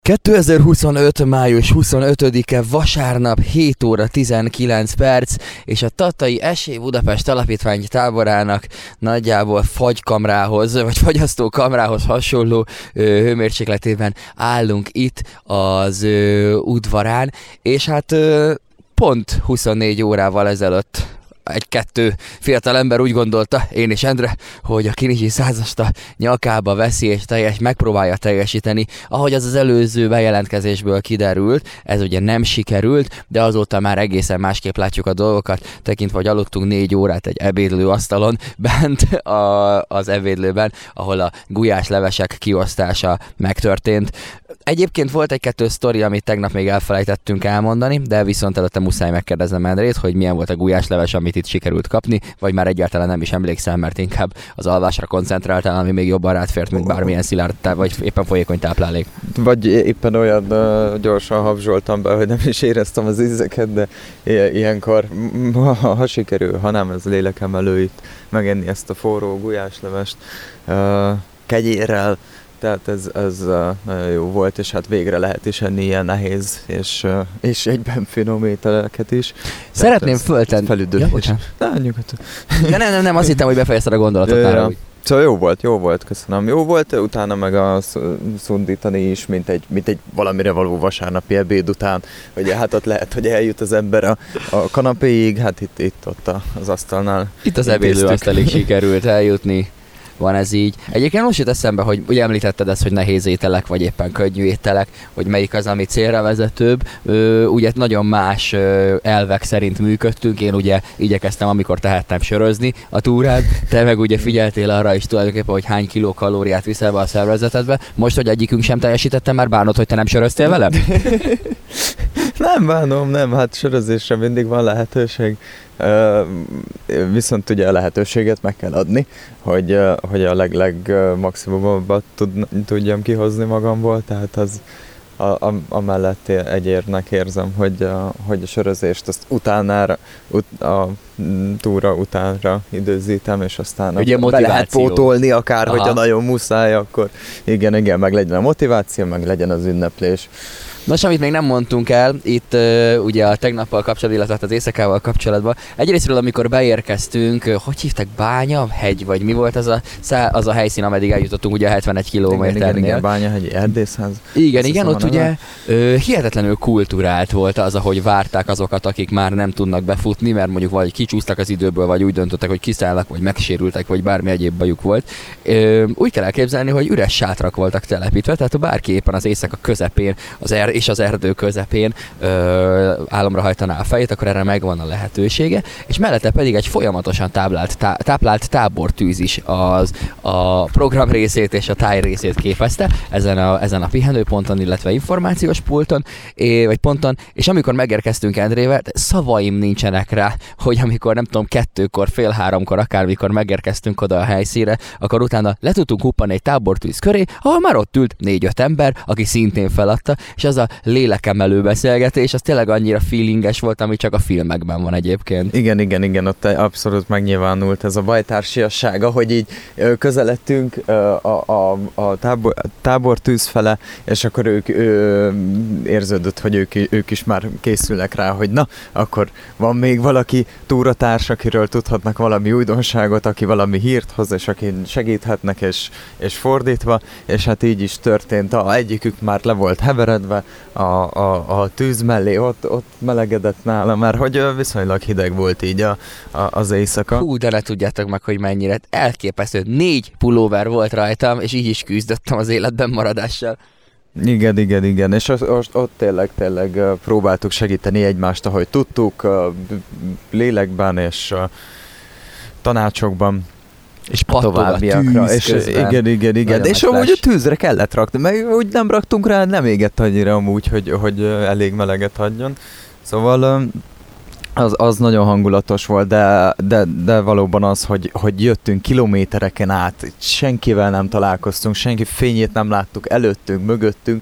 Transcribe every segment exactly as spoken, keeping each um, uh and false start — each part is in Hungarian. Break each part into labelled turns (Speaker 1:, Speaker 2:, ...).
Speaker 1: kétezer-huszonöt. május huszonötödike vasárnap hét óra tizenkilenc perc, és a Tatai Esély Budapest Alapítvány táborának nagyjából fagykamrához, vagy fagyasztókamrához hasonló ö, hőmérsékletében állunk itt az ö, udvarán, és hát ö, pont huszonnégy órával ezelőtt egy-kettő fiatal ember úgy gondolta, én és Endre, hogy a Kinizsi százast a nyakába veszi és teljes, megpróbálja teljesíteni, ahogy az az előző bejelentkezésből kiderült. Ez ugye nem sikerült, de azóta már egészen másképp látjuk a dolgokat, tekintve, hogy aludtunk négy órát egy ebédlő asztalon bent a, az ebédlőben, ahol a gulyáslevesek kiosztása megtörtént. Egyébként volt egy-kettő sztori, amit tegnap még elfelejtettünk elmondani, de viszont előtte muszáj megkérdeznem Endrét, hogy milyen volt a gulyásleves, amit itt sikerült kapni, vagy már egyáltalán nem is emlékszem, mert inkább az alvásra koncentráltál, ami még jobban rád fért, mint bármilyen szilárd, tá- vagy éppen folyékony táplálék.
Speaker 2: Vagy éppen olyan uh, gyorsan habzsoltam be, hogy nem is éreztem az ízeket, de i- ilyenkor, ha, ha sikerül, ha nem, ez lélekemelő itt megenni ezt a forró gulyáslevest uh, kegyérrel, tehát ez, ez uh, nagyon jó volt, és hát végre lehet is enni ilyen nehéz, és, uh, és egyben finom ételeket is.
Speaker 1: Szeretném föltenni.
Speaker 2: Felüdülés. Ja, nem, nyugodtan.
Speaker 1: Ja, nem, nem, nem, azt hittem, hogy befejezted a gondolatot
Speaker 2: ja,
Speaker 1: már.
Speaker 2: Ja. Szóval jó volt, jó volt, köszönöm. Jó volt, utána meg a szundítani is, mint egy, mint egy valamire való vasárnapi ebéd után. Ugye hát ott lehet, hogy eljut az ember a, a kanapéig, hát itt, itt ott az asztalnál.
Speaker 1: Itt az ebédlőasztalig sikerült eljutni. Van ez így. Egyébként most jut eszembe, hogy ugye említetted ezt, hogy nehéz ételek, vagy éppen könnyű ételek, hogy melyik az, ami célra vezetőbb. Ö, ugye nagyon más ö, elvek szerint működtünk. Én ugye igyekeztem, amikor tehettem, sörözni a túrán. Te meg ugye figyeltél arra is tulajdonképpen, hogy hány kiló kalóriát viszel be a szervezetedbe. Most, hogy egyikünk sem teljesítette, már bánod, hogy te nem söröztél velem?
Speaker 2: Nem bánom, nem, hát sörözésre mindig van lehetőség. Uh, viszont ugye a lehetőséget meg kell adni, hogy, uh, hogy a leg, leg uh, maximumabbat tud, tudjam kihozni magamból, tehát az a, a, amellett egyérnek érzem, hogy, uh, hogy a sörözést azt utánára, ut, a túra utánra időzítem, és aztán
Speaker 1: ugye
Speaker 2: be lehet pótolni akár, aha, hogyha nagyon muszáj, akkor igen, igen, meg legyen a motiváció, meg legyen az ünneplés.
Speaker 1: Nos, amit még nem mondtunk el, itt uh, ugye a tegnappal kapcsolatban, illetve az éjszakával kapcsolatban. Egyrésztről, amikor beérkeztünk, uh, hogy hívták, Bánya, hegy, vagy mi volt az a, szá- az a helyszín, ameddig eljutottunk, ugye hetvenegy kilométernél.
Speaker 2: Igen, igen, igen, Bányahegy erdészház.
Speaker 1: Igen, igen, ott ugye uh, hihetetlenül kulturált volt az, ahogy várták azokat, akik már nem tudnak befutni, mert mondjuk vagy kicsúsztak az időből, vagy úgy döntöttek, hogy kiszállnak, vagy megsérültek, vagy bármi egyéb bajuk volt. Uh, úgy kell elképzelni, hogy üres sátrak voltak telepítve, tehát bárki éppen az éjszaka közepén, az er- és az erdő közepén ö, álomra hajtaná a fejét, akkor erre megvan a lehetősége, és mellette pedig egy folyamatosan táblált, tá, táplált tábortűz is az a program részét és a táj részét képezte ezen a, ezen a pihenőponton, illetve információs pulton, é, vagy ponton, és amikor megérkeztünk Endrével, szavaim nincsenek rá, hogy amikor nem tudom, kettőkor, fél háromkor, akármikor megérkeztünk oda a helyszínre, akkor utána le tudtunk huppani egy tábortűz köré, ahol már ott ült négy-öt ember, aki szintén feladta, és az a lélekemelő beszélgetés, az tényleg annyira feelinges volt, ami csak a filmekben van egyébként.
Speaker 2: Igen, igen, igen, ott abszolút megnyilvánult ez a bajtársiasság, ahogy így közeledtünk a, a, a tábor, tábortűz fele, és akkor ők ő, érződött, hogy ők, ők is már készülnek rá, hogy na, akkor van még valaki túratárs, akiről tudhatnak valami újdonságot, aki valami hírt hoz, és aki segíthetnek, és, és fordítva, és hát így is történt. A egyikük már le volt heveredve a, a, a tűz mellé, ott, ott melegedett nála, mert hogy viszonylag hideg volt így a, a, az éjszaka.
Speaker 1: Hú, de ne tudjátok meg, hogy mennyire elképesztő. Négy pulóver volt rajtam, és így is küzdöttem az életben maradással.
Speaker 2: Igen, igen, igen, és ott, ott, ott tényleg, tényleg próbáltuk segíteni egymást, ahogy tudtuk, lélekben és tanácsokban.
Speaker 1: És pattog a tűz
Speaker 2: és
Speaker 1: közben.
Speaker 2: Igen, igen, igen. És amúgy a tűzre kellett rakni, meg úgy nem raktunk rá, nem égett annyira amúgy, hogy, hogy elég meleget hagyjon. Szóval az, az nagyon hangulatos volt, de, de, de valóban az, hogy, hogy jöttünk kilométereken át, senkivel nem találkoztunk, senki fényét nem láttuk előttünk, mögöttünk,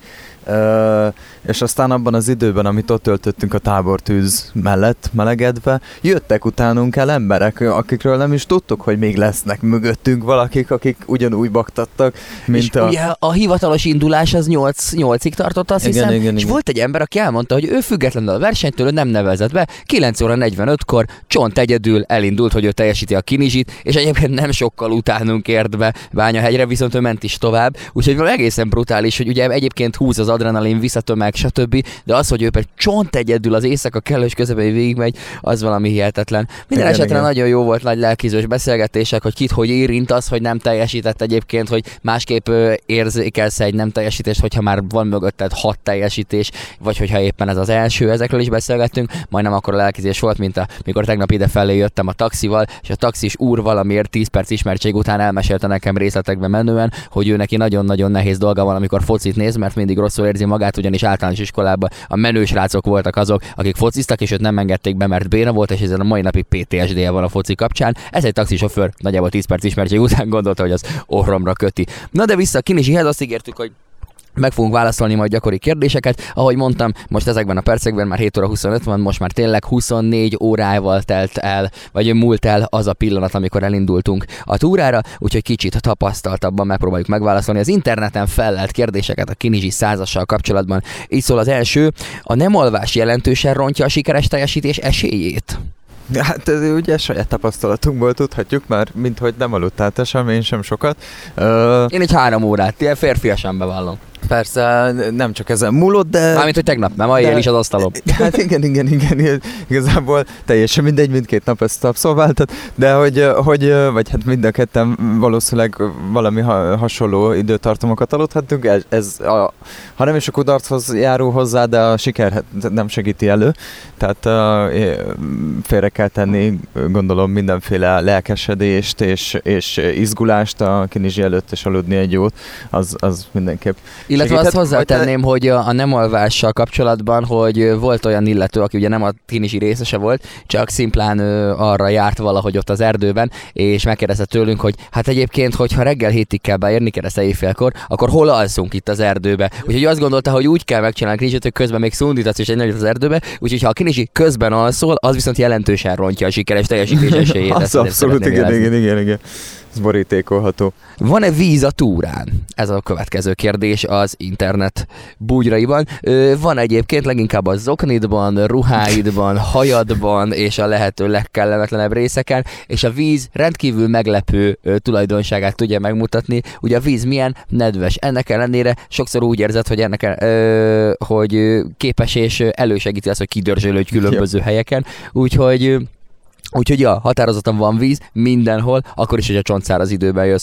Speaker 2: Ö, és aztán abban az időben, amit ott töltöttünk a tábortűz mellett melegedve, jöttek utánunk el emberek, akikről nem is tudtuk, hogy még lesznek mögöttünk valakik, akik ugyanúgy baktattak, mint
Speaker 1: és
Speaker 2: a...
Speaker 1: ugye a hivatalos indulás az nyolc, nyolcig tartott, azt
Speaker 2: igen,
Speaker 1: hiszem,
Speaker 2: igen,
Speaker 1: és
Speaker 2: igen.
Speaker 1: volt egy ember, aki elmondta, hogy ő függetlenül a versenytől nem nevezett be, kilenc óra negyvenötkor Csont egyedül elindult, hogy ő teljesíti a Kinizsit, és egyébként nem sokkal utánunk ért be Bányahegyre, viszont ő ment is tovább, úgyhogy valami egészen brutális, hogy ugye egyébként húz az adrenalin, visszatömeg, stb., de az, hogy ő például Csont egyedül az éjszaka kellős közepén végigmegy, az valami hihetetlen. Minden
Speaker 2: igen,
Speaker 1: esetre
Speaker 2: igen.
Speaker 1: nagyon jó volt, nagy lelkizős beszélgetések, hogy kit hogy érint az, hogy nem teljesített egyébként, hogy másképp ö, érzékelsz egy nem teljesítést, hogyha már van mögötted hat teljesítés, vagy hogyha éppen ez az első, ezekről is beszélgettünk, majdnem akkor a lelkizés volt, mint amikor tegnap ide felé jöttem a taxival, és a taxis úr valamiért tíz perc ismertség után elmesélte nekem részletekben menően, hogy ő neki nagyon-nagyon nehéz dolga van, amikor focit néz, mert mindig rosszul érzi magát, ugyanis általános iskolában a menős rácok voltak azok, akik fociztak, és őt nem engedték be, mert béna volt, és ezen a mai napig pé té es dé-je van a foci kapcsán. Ez egy taxisofőr nagyjából tíz perc ismertség után gondolta, hogy az orromra köti. Na de vissza a Kinizsihez, azt ígértük, hogy meg fogunk válaszolni majd gyakori kérdéseket. Ahogy mondtam, most ezekben a percekben már hét óra huszonöt van, most már tényleg huszonnégy órával telt el, vagy múlt el az a pillanat, amikor elindultunk a túrára, úgyhogy kicsit tapasztaltabban megpróbáljuk megválaszolni az interneten fellelt kérdéseket a Kinizsi százassal kapcsolatban. Így szól az első, a nem alvás jelentősen rontja a sikeres teljesítés esélyét.
Speaker 2: Hát ez ugye saját tapasztalatunkból tudhatjuk már, mint hogy nem aludtál te sem, én sem sokat. Ö...
Speaker 1: Én egy három órát, ilyen férfiasan bevallom.
Speaker 2: Persze nem csak ezen múlott, de...
Speaker 1: Mármint, hogy tegnap, nem, ma éjjel is az asztalom.
Speaker 2: Hát igen, igen, igen, igazából teljesen mindegy, mindkét nap ezt abszolváltad, de hogy, hogy, vagy hát mind a ketten valószínűleg valami hasonló időtartamokat aludhattunk, ez, ez a, ha nem is a kudarchoz járul hozzá, de a siker nem segíti elő, tehát uh, félre kell tenni, gondolom, mindenféle lelkesedést és, és izgulást a Kinizsi előtt, és aludni egy jót, az, az mindenképp.
Speaker 1: Illetve
Speaker 2: segített,
Speaker 1: azt hozzátenném, hogy a nem alvással kapcsolatban, hogy volt olyan illető, aki ugye nem a Kinizsi részese volt, csak szimplán ö, arra járt valahogy ott az erdőben, és megkérdezte tőlünk, hogy hát egyébként, hogyha reggel hétig kell beérni, kérdezte éjfélkor, akkor hol alszunk itt az erdőbe? Úgyhogy azt gondolta, hogy úgy kell megcsinálni a Kinizsit, hogy közben még szundítasz és egy nagyot az erdőbe, úgyhogy ha a Kinizsi közben alszol, az viszont jelentősen rontja a sikeres teljesítés esélyét.
Speaker 2: Az abszolút, igen, igen, igen, igen. Ez borítékolható.
Speaker 1: Van-e víz a túrán? Ez a következő kérdés az internet bugyraiban. Van egyébként leginkább a zoknidban, ruháidban, hajadban és a lehető legkellemetlenebb részeken, és a víz rendkívül meglepő tulajdonságát tudja megmutatni. Ugye a víz milyen nedves. Ennek ellenére sokszor úgy érzed, hogy ennek ö, hogy képes és elősegíti azt, hogy kidörzsölődj különböző ja. helyeken. Úgyhogy Úgyhogy ja, határozottan van víz mindenhol, akkor is, hogy a csontszáraz időben jössz.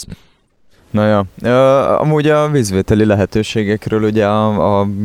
Speaker 2: Na ja, uh, amúgy a vízvételi lehetőségekről ugye a, a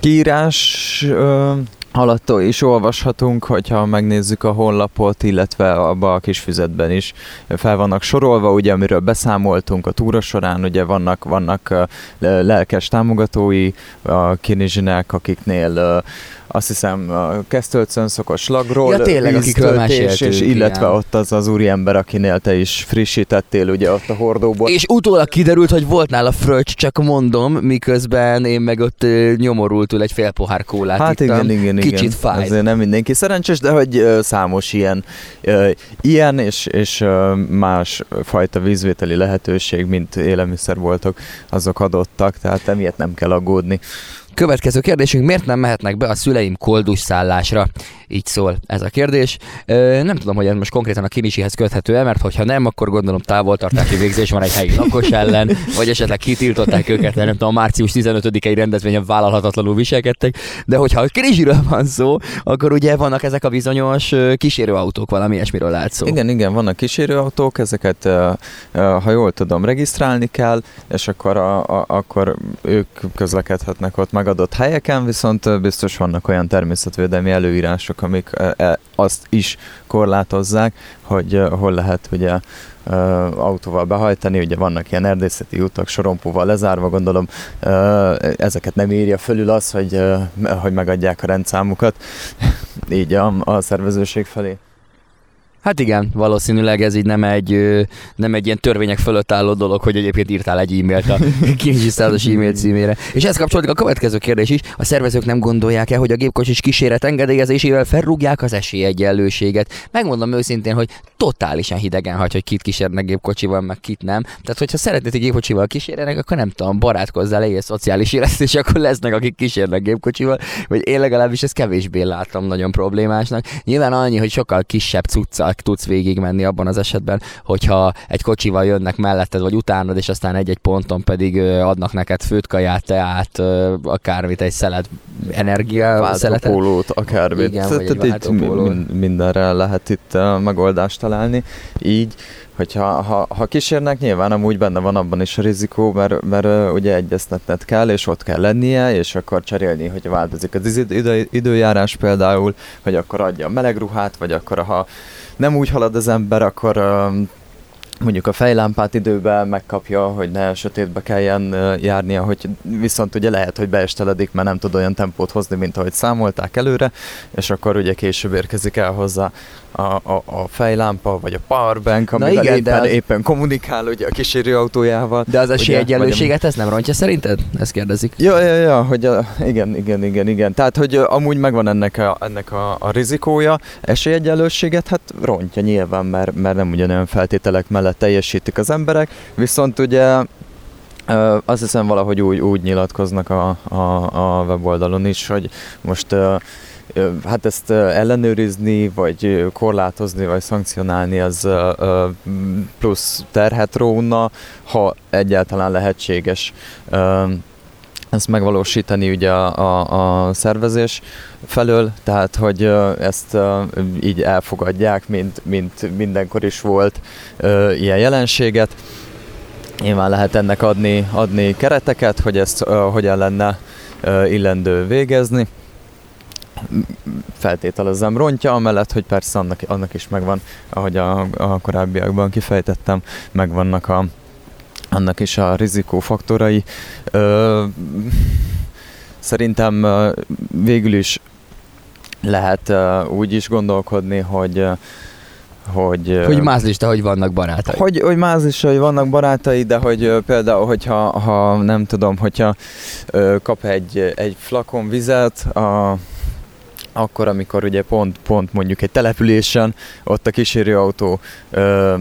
Speaker 2: kiírás uh, alatt is olvashatunk, hogyha megnézzük a honlapot, illetve abba a kis füzetben is fel vannak sorolva, ugye amiről beszámoltunk a túra során, ugye vannak, vannak uh, lelkes támogatói a Kinizsinek, akiknél uh, azt hiszem a Kesztölcön szokott slagról,
Speaker 1: ja, tényleg, akikről meséltünk,
Speaker 2: és illetve
Speaker 1: igen.
Speaker 2: ott az az úriember, akinél te is frissítettél ugye ott a hordóból.
Speaker 1: És utólag kiderült, hogy volt nála fröccs, csak mondom, miközben én meg ott uh, nyomorultul egy fél pohár kólát
Speaker 2: hát
Speaker 1: ittam.
Speaker 2: igen, igen,
Speaker 1: Kicsit
Speaker 2: igen.
Speaker 1: fáj.
Speaker 2: Azért nem mindenki szerencsés, de hogy uh, számos ilyen, uh, ilyen és, és uh, más fajta vízvételi lehetőség, mint élelmiszerboltok, azok adottak, tehát emiatt nem kell aggódni.
Speaker 1: Következő kérdésünk, miért nem mehetnek be a szüleim koldus szállásra? Így szól ez a kérdés. Ö, nem tudom, hogy ez most konkrétan a Kinizsihez köthető-e, mert hogyha nem, akkor gondolom távoltartási végzés van egy helyi lakos ellen, vagy esetleg kitiltották őket, mert nem tudom, március tizenötödikei rendezvényen vállalhatatlanul viselkedtek, de hogyha a Kinizsiről van szó, akkor ugye vannak ezek a bizonyos kísérőautók, valami ilyesmiről lehet szó.
Speaker 2: Igen, igen, vannak kísérőautók, ezeket, ha jól tudom, regisztrálni kell, és akkor, a, a, akkor ők közlekedhetnek ott megadott helyeken, viszont biztos vannak olyan természetvédelmi előírások, amik azt is korlátozzák, hogy hol lehet ugye autóval behajtani, ugye vannak ilyen erdészeti utak sorompóval lezárva, gondolom ezeket nem írja fölül az, hogy, hogy megadják a rendszámukat így a, a szervezőség felé.
Speaker 1: Hát igen, valószínűleg ez így nem egy, nem egy ilyen törvények fölött álló dolog, hogy egyébként írtál egy e-mailt a Kincsi százas e-mail címére. És ez kapcsolódik a következő kérdés is. A szervezők nem gondolják-e, hogy a gépkocsis kíséret engedélyezésével felrúgják az esélyegyenlőséget? Megmondom őszintén, hogy totálisan hidegen hagy, hogy kit kísérnek gépkocsival, meg kit nem. Tehát, hogyha szeretnéd, hogy gépkocsival kísérjenek, akkor nem tudom, barátkozzál, legyél szociális élet, és akkor lesznek, akik kísérnek gépkocsival, vagy én legalábbis ezt kevésbé látom nagyon problémásnak. Nyilván annyi, hogy sokkal kisebb cuccal tudsz végigmenni abban az esetben, hogyha egy kocsival jönnek melletted, vagy utánad, és aztán egy-egy ponton pedig adnak neked főtkaját, teát, akármit, egy szelet energia szeletet.
Speaker 2: Váltópólót, akármit.
Speaker 1: Igen,
Speaker 2: tehát itt
Speaker 1: váltópólót.
Speaker 2: mindenre lehet itt megoldást találni. Így, hogyha ha, ha kísérnek, nyilván amúgy benne van abban is a rizikó, mert, mert ugye egyeztetned kell, és ott kell lennie, és akkor cserélni, hogy változik az idő, időjárás például, hogy akkor adja a meleg ruhát, vagy akkor ha nem úgy halad az ember, akkor mondjuk a fejlámpát időben megkapja, hogy ne sötétbe kelljen járnia, hogy viszont ugye lehet, hogy beesteledik, mert nem tud olyan tempót hozni, mint ahogy számolták előre, és akkor ugye később érkezik el hozzá a, a, a fejlámpa, vagy a powerbank, amivel igen, éppen, az... éppen kommunikál ugye a kísérő autójával.
Speaker 1: De az esélyegyenlőséget ez nem rontja szerinted? Ezt kérdezik.
Speaker 2: Ja, ja, ja, hogy a, igen, igen, igen, igen. Tehát, hogy amúgy megvan ennek a, ennek a, a rizikója, esélyegyenlőséget, hát rontja nyilván, mert, mert nem ugyanolyan feltételek mellett teljesítik az emberek, viszont ugye azt hiszem valahogy úgy, úgy nyilatkoznak a, a, a weboldalon is, hogy most hát ezt ellenőrizni, vagy korlátozni, vagy szankcionálni az plusz terhet róna, ha egyáltalán lehetséges ezt megvalósítani ugye a, a, a szervezés felől, tehát hogy ezt így elfogadják, mint, mint mindenkor is volt ilyen jelenséget. Nyilván lehet ennek adni, adni kereteket, hogy ezt hogyan lenne illendő végezni. Feltételezem rontja, amellett, hogy persze annak, annak is megvan, ahogy a, a korábbiakban kifejtettem, megvannak a, annak is a rizikófaktorai. Ö, szerintem végül is lehet úgy is gondolkodni, hogy Hogy,
Speaker 1: hogy mázlista, hogy vannak barátai.
Speaker 2: Hogy, hogy mázlista, hogy vannak barátai, de hogy például, hogyha ha nem tudom, hogyha kap egy, egy flakon vizet, a, akkor, amikor ugye pont, pont mondjuk egy településen, ott a kísérőautó ö,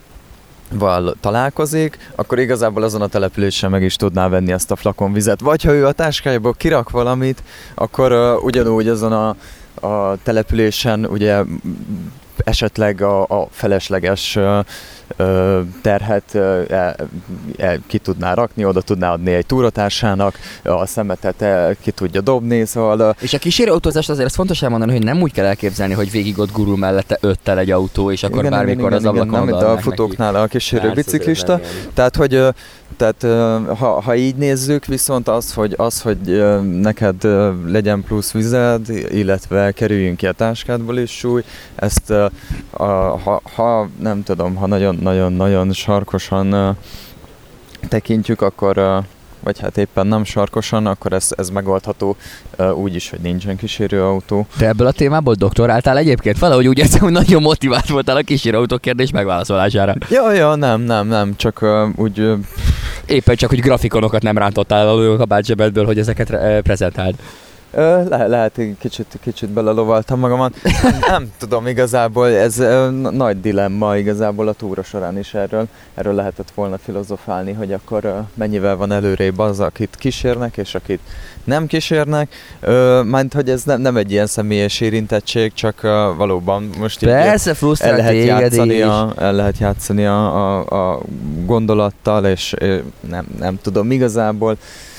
Speaker 2: val találkozik, akkor igazából azon a településen meg is tudná venni ezt a flakon vizet. Vagy ha ő a táskájából kirak valamit, akkor uh, ugyanúgy azon a, a településen ugye esetleg a, a felesleges ö, ö, terhet ö, e, e, ki tudná rakni, oda tudná adni egy túratársának, a szemetet el, ki tudja dobni, szóval...
Speaker 1: És a kísérőautózást azért ez fontos elmondani, hogy nem úgy kell elképzelni, hogy végig ott gurul mellette öttel egy autó, és akkor igen, bármikor igen, az ablakon
Speaker 2: odaadnak neki. Nem, mint a futóknál a kísérő biciklista. Tehát, hogy tehát, ha, ha így nézzük, viszont az, hogy, az, hogy neked legyen plusz vized, illetve kerüljünk ki a táskádból is súly, ezt ha, ha nem tudom, ha nagyon-nagyon sarkosan tekintjük, akkor vagy hát éppen nem sarkosan, akkor ez, ez megoldható uh, úgy is, hogy nincsen kísérőautó.
Speaker 1: Te ebből a témából doktoráltál egyébként? Valahogy úgy érzem, hogy nagyon motivált voltál a kísérőautó kérdés megválaszolására.
Speaker 2: Ja, ja, nem, nem, nem, csak uh, úgy... Uh...
Speaker 1: Éppen csak, hogy grafikonokat nem rántottál a kabátzsebedből, hogy ezeket re- prezentáld.
Speaker 2: Le- lehet, kicsit, kicsit belelovaltam magamat. Nem, nem tudom igazából, ez uh, nagy dilemma igazából a túra során is erről. Erről lehetett volna filozofálni, hogy akkor uh, mennyivel van előrébb az, akit kísérnek, és akit nem kísérnek. Uh, Mert hogy ez ne, nem egy ilyen személyes érintettség, csak uh, valóban most
Speaker 1: persze, így el lehet játszani,
Speaker 2: a, el lehet játszani a, a, a gondolattal, és uh, nem, nem tudom igazából.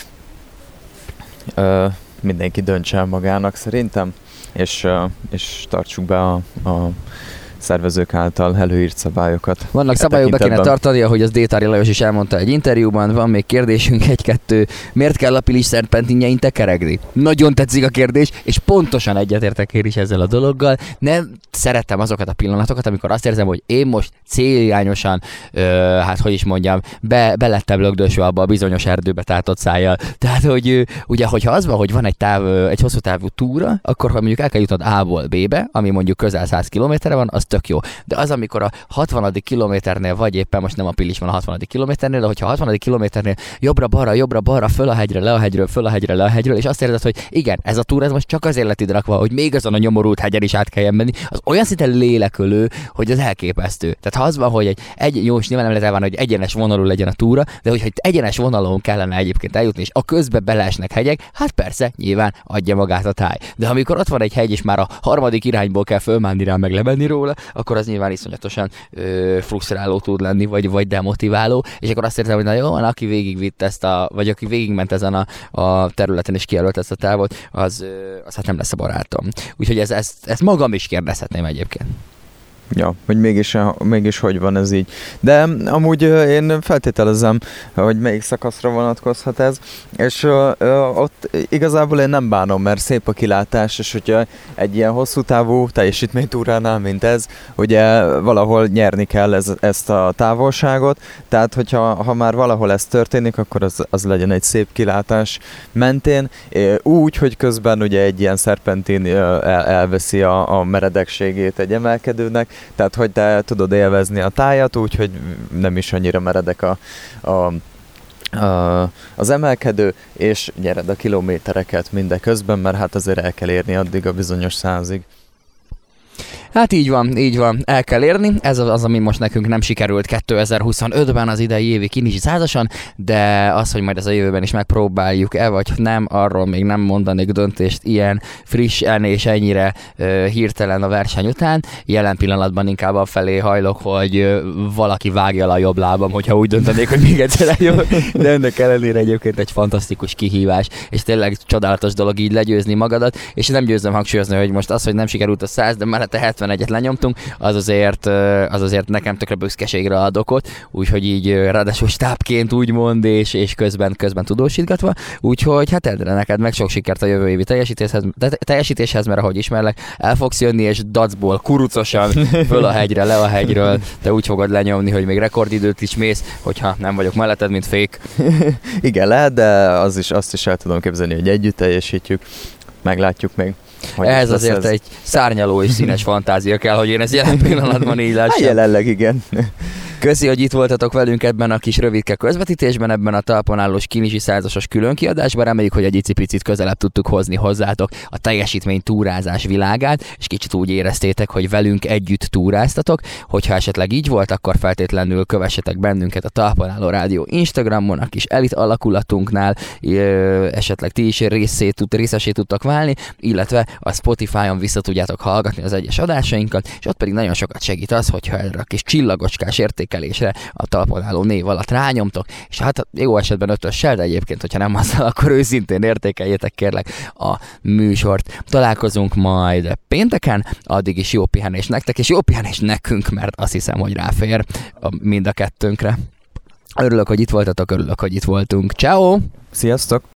Speaker 2: Uh, mindenki döntse el magának szerintem, és, és tartsuk be a, a szervezők által előírt szabályokat.
Speaker 1: Vannak szabályok, be kéne tartani, ahogy az Détári Lajos is elmondta egy interjúban. Van még kérdésünk, egy-kettő. Miért kell a Pilis szerpentinjein tekeregni? Nagyon tetszik a kérdés, és pontosan egyetértek én is ezzel a dologgal. Nem szeretem azokat a pillanatokat, amikor azt érzem, hogy én most célirányosan, ö, hát hogy is mondjam, be, belettem lögdösve abba a bizonyos erdőbe tátott szájjal. Tehát, hogy ö, ugye, hogyha az van, hogy van egy, táv, egy hosszú távú túra, akkor ha mondjuk el kell jutnod A-ból B-be, ami mondjuk közel száz kilométerre van, az tök jó. De az, amikor a hatvanadik kilométernél vagy éppen, most nem a Pilis van a hatvanadik kilométernél, de hogyha a hatvanadik kilométernél jobbra-balra, jobbra-balra, föl a hegyre, le a hegyről, föl a hegyre, le a hegyről, és azt érzed, hogy igen, ez a túra ez most csak azért lett ide rakva, hogy még azon a nyomorult hegyen is át kelljen menni, az olyan szinten lélekölő, hogy az elképesztő. Tehát ha az van, hogy egy, egy jó, és nyilván nem lehet elvárni, hogy egyenes vonalú legyen a túra, de hogyha egyenes vonalon kellene egyébként eljutni, és a közben beleesnek hegyek, hát persze, nyilván adja magát a táj. De amikor ott van egy hegy, és már a harmadik irányból kell fölmánni rá, meg lemenni róla, akkor az nyilván iszonyatosan ö, frusztráló tud lenni, vagy, vagy demotiváló, és akkor azt érzem, hogy na jó, van, aki végigvitt ezt a, vagy aki végigment ezen a, a területen és kijelölt ezt a távot, az, az hát nem lesz a barátom. Úgyhogy ez, ezt, ezt magam is kérdezhetném egyébként.
Speaker 2: Ja, hogy mégis, mégis hogy van ez így. De amúgy én feltételezem, hogy melyik szakaszra vonatkozhat ez, és ö, ö, ott igazából én nem bánom, mert szép a kilátás, és hogyha egy ilyen hosszú távú teljesítménytúránál, mint ez, ugye valahol nyerni kell ez, ezt a távolságot, tehát hogyha ha már valahol ez történik, akkor az, az legyen egy szép kilátás mentén, úgy, hogy közben ugye egy ilyen szerpentin el, elveszi a, a meredekségét egy emelkedőnek, tehát hogy te tudod élvezni a tájat, úgyhogy nem is annyira meredek a, a, a, az emelkedő, és nyered a kilométereket mindeközben, mert hát azért el kell érni addig a bizonyos százig.
Speaker 1: Hát így van, így van, el kell érni, ez az, az ami most nekünk nem sikerült kétezer-huszonötben az idei évi Kinizsi százason, de az, hogy majd ez a jövőben is megpróbáljuk-e, vagy nem, arról még nem mondanék döntést ilyen frissen és ennyire uh, hirtelen a verseny után. Jelen pillanatban inkább afelé hajlok, hogy uh, valaki vágja le a jobb lábam, hogyha úgy döntenék, hogy még egyszer eljön, de ennek ellenére egyébként egy fantasztikus kihívás, és tényleg csodálatos dolog így legyőzni magadat, és nem győzöm hangsúlyozni, hogy most az, hogy nem sikerült a száz, de mellette hetvenegyet lenyomtunk, az azért, az azért nekem tökre büszkeségre ad okot, úgyhogy így ráadásul stábként úgymond, és, és közben, közben tudósítgatva, úgyhogy hát Endre, neked meg sok sikert a jövő évi teljesítéshez, teljesítéshez, mert ahogy ismerlek, el fogsz jönni, és dacból kurucosan föl a hegyre, le a hegyről, te úgy fogod lenyomni, hogy még rekordidőt is mész, hogyha nem vagyok melletted, mint fék.
Speaker 2: Igen, lehet, de az is, azt is el tudom képzelni, hogy együtt teljesítjük, meglátjuk még.
Speaker 1: Hogy ez azért ez... egy szárnyaló és színes fantázia kell, hogy én ezt jelen pillanatban így lássam.
Speaker 2: Hát jelenleg igen.
Speaker 1: Köszi, hogy itt voltatok velünk ebben a kis rövidke közvetítésben, ebben a talpon állós Kinizsi százasos különkiadásban. Reméljük, hogy egy icipicit közelebb tudtuk hozni hozzátok a teljesítmény túrázás világát, és kicsit úgy éreztétek, hogy velünk együtt túráztatok. Hogyha esetleg így volt, akkor feltétlenül kövessetek bennünket a Talpon Álló Rádió Instagramon, a kis elit alakulatunknál, esetleg ti is részét, részesé tudtak válni, illetve a Spotify-on vissza tudjátok hallgatni az egyes adásainkat, és ott pedig nagyon sokat segít az, hogyha erre a kis csillagocskás értékelésre a talpon álló név alatt rányomtok, és hát jó esetben ötössel, de egyébként, hogyha nem azzal, akkor őszintén értékeljétek kérlek a műsort. Találkozunk majd pénteken, addig is jó pihenés nektek, és jó pihenés nekünk, mert azt hiszem, hogy ráfér a, mind a kettőnkre. Örülök, hogy itt voltatok, örülök, hogy itt voltunk. Ciao.
Speaker 2: Sziasztok!